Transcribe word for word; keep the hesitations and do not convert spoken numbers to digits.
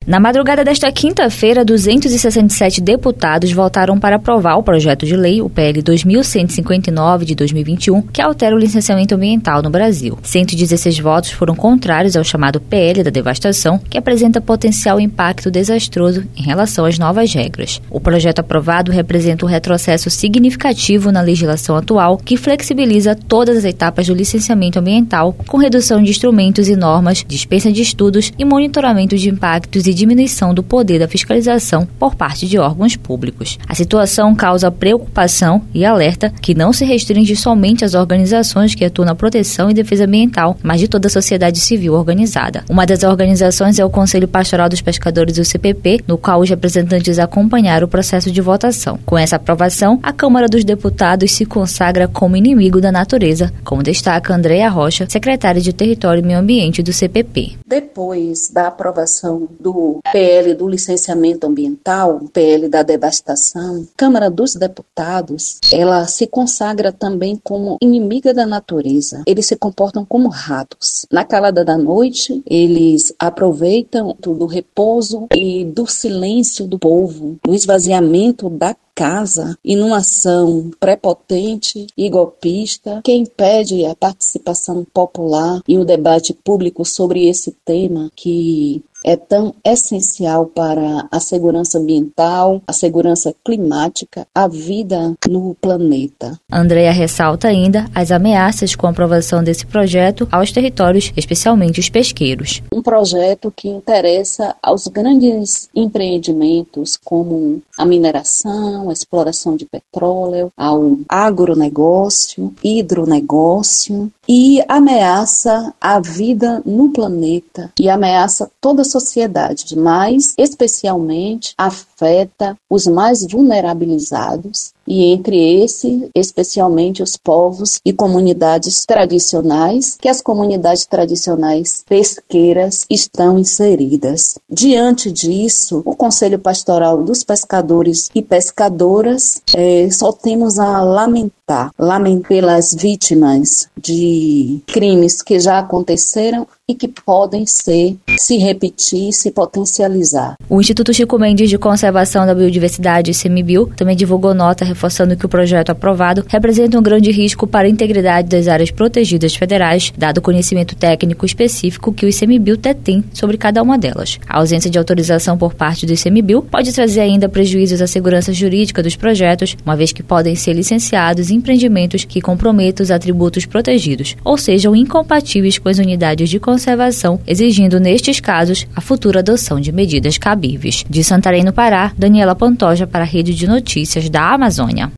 Na madrugada desta quinta-feira, duzentos e sessenta e sete deputados votaram para aprovar o projeto de lei, o P L dois mil cento e cinquenta e nove de dois mil e vinte e um, que altera o licenciamento ambiental no Brasil. cento e dezesseis votos foram contrários ao chamado P L da devastação, que apresenta potencial impacto desastroso em relação às novas regras. O projeto aprovado representa um retrocesso significativo na legislação atual, que flexibiliza todas as etapas do licenciamento ambiental, com redução de instrumentos e normas, dispensa de estudos e monitoramento de impactos e diminuição do poder da fiscalização por parte de órgãos públicos. A situação causa preocupação e alerta que não se restringe somente às organizações que atuam na proteção e defesa ambiental, mas de toda a sociedade civil organizada. Uma das organizações é o Conselho Pastoral dos Pescadores, o C P P, no qual os representantes acompanharam o processo de votação. Com essa aprovação, a Câmara dos Deputados se consagra como inimigo da natureza, como destaca Andréa Rocha, secretária de Território e Meio Ambiente do C P P. Depois da aprovação do P L do licenciamento ambiental, P L da devastação, a Câmara dos Deputados, ela se consagra também como inimiga da natureza. Eles se comportam como ratos. Na calada da noite, eles aproveitam do repouso e do silêncio do povo, do esvaziamento da casa, e numa ação prepotente e golpista que impede a participação popular e o debate público sobre esse tema que é tão essencial para a segurança ambiental, a segurança climática, a vida no planeta. Andréa ressalta ainda as ameaças com a aprovação desse projeto aos territórios, especialmente os pesqueiros. Um projeto que interessa aos grandes empreendimentos como a mineração, a exploração de petróleo, ao agronegócio, hidronegócio, e ameaça a vida no planeta e ameaça toda a sociedade, mas especialmente afeta os mais vulnerabilizados, e entre esses, especialmente os povos e comunidades tradicionais, que as comunidades tradicionais pesqueiras estão inseridas. Diante disso, o Conselho Pastoral dos Pescadores e Pescadoras é, só temos a lamentar, lamentar pelas vítimas de crimes que já aconteceram e que podem ser, se repetir, se potencializar. O Instituto Chico Mendes de Conservação da Biodiversidade, ICMBio, também divulgou nota reforçando que o projeto aprovado representa um grande risco para a integridade das áreas protegidas federais, dado o conhecimento técnico específico que o ICMBio detém sobre cada uma delas. A ausência de autorização por parte do ICMBio pode trazer ainda prejuízos à segurança jurídica dos projetos, uma vez que podem ser licenciados empreendimentos que comprometam os atributos protegidos, ou sejam incompatíveis com as unidades de conservação, exigindo, nestes casos, a futura adoção de medidas cabíveis. De Santarém, no Pará, Daniela Pantoja para a Rede de Notícias da Amazônia.